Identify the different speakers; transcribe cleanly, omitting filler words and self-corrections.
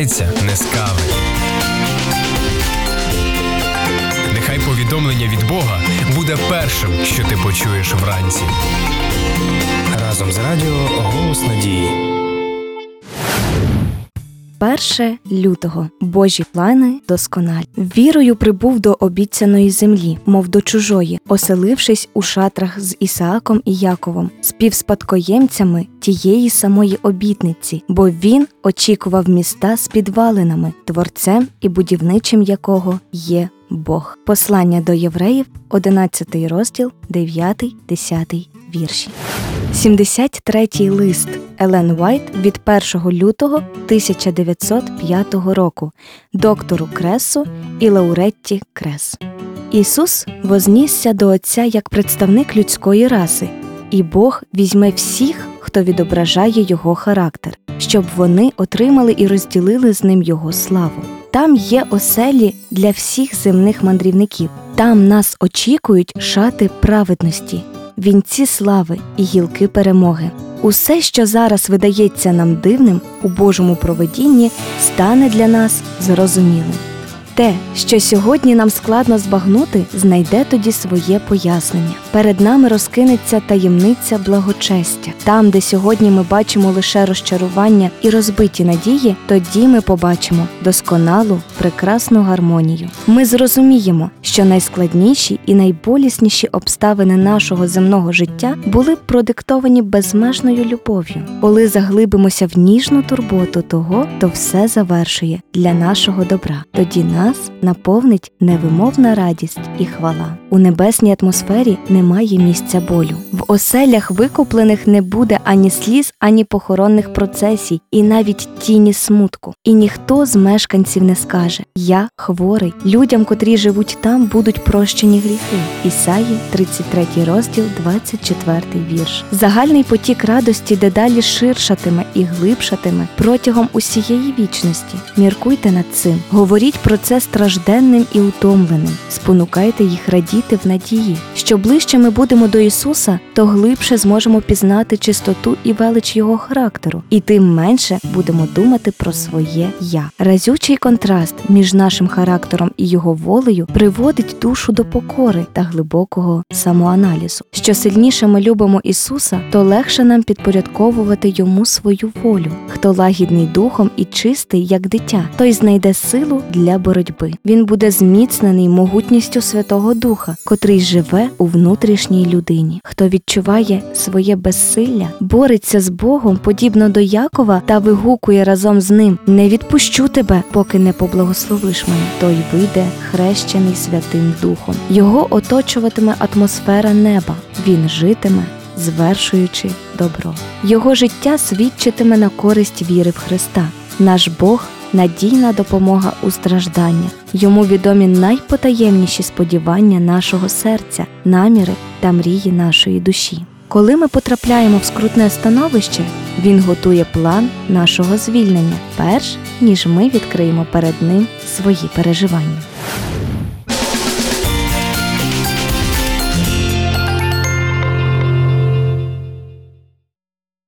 Speaker 1: почнеться не з кави. Нехай повідомлення від Бога буде першим, що ти почуєш вранці. Разом з радіо «Голос надії».
Speaker 2: 1 лютого. Божі плани досконалі. Вірою прибув до обіцяної землі, мов до чужої, оселившись у шатрах з Ісааком і Яковом, співспадкоємцями тієї самої обітниці, бо він очікував міста з підвалинами, творцем і будівничим якого є Бог. Послання до євреїв, 11 розділ, 9-10 вірші. 73-й лист Елен Уайт від 1 лютого 1905 року доктору Кресу і Лауретті Крес. Ісус вознісся до Отця як представник людської раси, і Бог візьме всіх, хто відображає Його характер, щоб вони отримали і розділили з Ним Його славу. Там є оселі для всіх земних мандрівників. Там нас очікують шати праведності, вінці слави і гілки перемоги. Усе, що зараз видається нам дивним у Божому провидінні, стане для нас зрозумілим. Те, що сьогодні нам складно збагнути, знайде тоді своє пояснення. Перед нами розкинеться таємниця благочестя. Там, де сьогодні ми бачимо лише розчарування і розбиті надії, тоді ми побачимо досконалу, прекрасну гармонію. Ми зрозуміємо, що найскладніші і найболісніші обставини нашого земного життя були продиктовані безмежною любов'ю. Коли заглибимося в ніжну турботу того, хто все завершує для нашого добра, тоді нас наповнить невимовна радість і хвала. У небесній атмосфері немає місця болю. В оселях викуплених не буде ані сліз, ані похоронних процесій, і навіть тіні смутку. І ніхто з мешканців не скаже: «Я хворий». Людям, котрі живуть там, будуть прощені гріхи. Ісаї, 33 розділ, 24 вірш. Загальний потік радості дедалі ширшатиме і глибшатиме протягом усієї вічності. Міркуйте над цим. Говоріть про це стражденним і утомленим. Спонукайте їх радіти в надії. Що ближче ми будемо до Ісуса, то глибше зможемо пізнати чистоту і велич Його характеру, і тим менше будемо думати про своє «я». Разючий контраст між нашим характером і Його волею приводить душу до покори та глибокого самоаналізу. Що сильніше ми любимо Ісуса, то легше нам підпорядковувати Йому свою волю. Хто лагідний духом і чистий, як дитя, той знайде силу для боротьби. Він буде зміцнений могутністю Святого Духа, котрий живе у внутрішній людині. Хто відчуває своє безсилля, бореться з Богом, подібно до Якова, та вигукує разом з ним: «Не відпущу тебе, поки не поблагословиш мене», той вийде хрещений Святим Духом. Його оточуватиме атмосфера неба. Він житиме, звершуючи добро. Його життя свідчитиме на користь віри в Христа. Наш Бог – надійна допомога у стражданнях. Йому відомі найпотаємніші сподівання нашого серця, наміри та мрії нашої душі. Коли ми потрапляємо в скрутне становище, Він готує план нашого звільнення, перш ніж ми відкриємо перед Ним свої переживання.